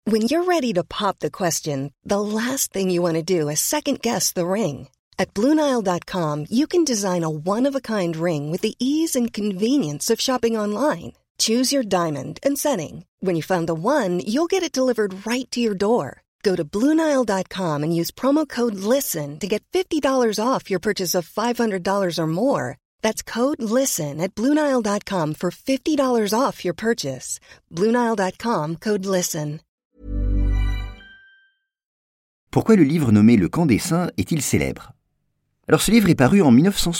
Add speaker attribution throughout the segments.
Speaker 1: When you're ready to pop the question, the last thing you want to do is second-guess the ring. At BlueNile.com, you can design a one-of-a-kind ring with the ease and convenience of shopping online. Choose your diamond and setting. When you find the one, you'll get it delivered right to your door. Go to BlueNile.com and use promo code LISTEN to get $50 off your purchase of $500 or more. That's code LISTEN at BlueNile.com for $50 off your purchase. BlueNile.com, code LISTEN.
Speaker 2: Pourquoi le livre nommé Le Camp des Saints est-il célèbre ? Alors ce livre est paru en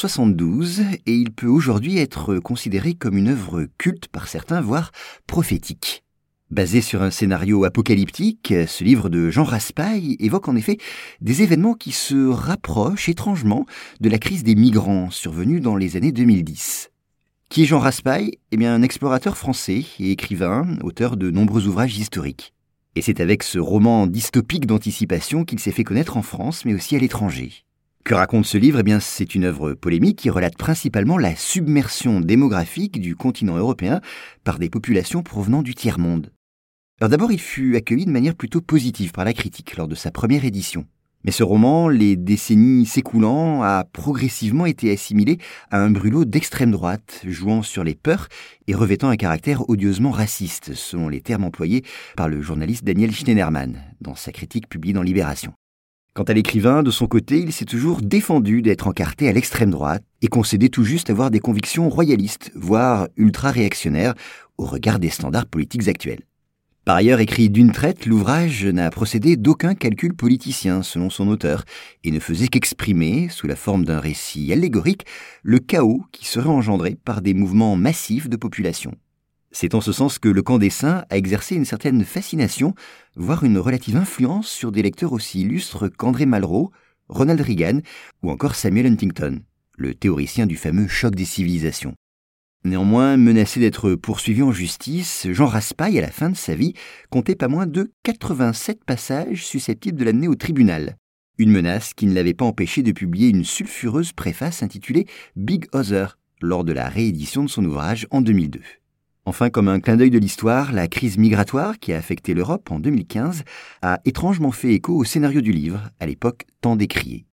Speaker 2: 1972 et il peut aujourd'hui être considéré comme une œuvre culte par certains, voire prophétique. Basé sur un scénario apocalyptique, ce livre de Jean Raspail évoque en effet des événements qui se rapprochent étrangement de la crise des migrants survenue dans les années 2010. Qui est Jean Raspail ? Eh bien, un explorateur français et écrivain, auteur de nombreux ouvrages historiques. Et c'est avec ce roman dystopique d'anticipation qu'il s'est fait connaître en France, mais aussi à l'étranger. Que raconte ce livre ? Eh bien, c'est une œuvre polémique qui relate principalement la submersion démographique du continent européen par des populations provenant du tiers-monde. Alors d'abord, il fut accueilli de manière plutôt positive par la critique lors de sa première édition. Mais ce roman, les décennies s'écoulant, a progressivement été assimilé à un brûlot d'extrême droite, jouant sur les peurs et revêtant un caractère odieusement raciste, selon les termes employés par le journaliste Daniel Schneiderman, dans sa critique publiée dans Libération. Quant à l'écrivain, de son côté, il s'est toujours défendu d'être encarté à l'extrême droite et concédé tout juste avoir des convictions royalistes, voire ultra-réactionnaires, au regard des standards politiques actuels. Par ailleurs, écrit d'une traite, l'ouvrage n'a procédé d'aucun calcul politicien, selon son auteur, et ne faisait qu'exprimer, sous la forme d'un récit allégorique, le chaos qui serait engendré par des mouvements massifs de population. C'est en ce sens que Le Camp des Saints a exercé une certaine fascination, voire une relative influence sur des lecteurs aussi illustres qu'André Malraux, Ronald Reagan ou encore Samuel Huntington, le théoricien du fameux choc des civilisations. Néanmoins, menacé d'être poursuivi en justice, Jean Raspail, à la fin de sa vie, comptait pas moins de 87 passages susceptibles de l'amener au tribunal. Une menace qui ne l'avait pas empêché de publier une sulfureuse préface intitulée Big Other, lors de la réédition de son ouvrage en 2002. Enfin, comme un clin d'œil de l'histoire, la crise migratoire qui a affecté l'Europe en 2015 a étrangement fait écho au scénario du livre, à l'époque tant décrié.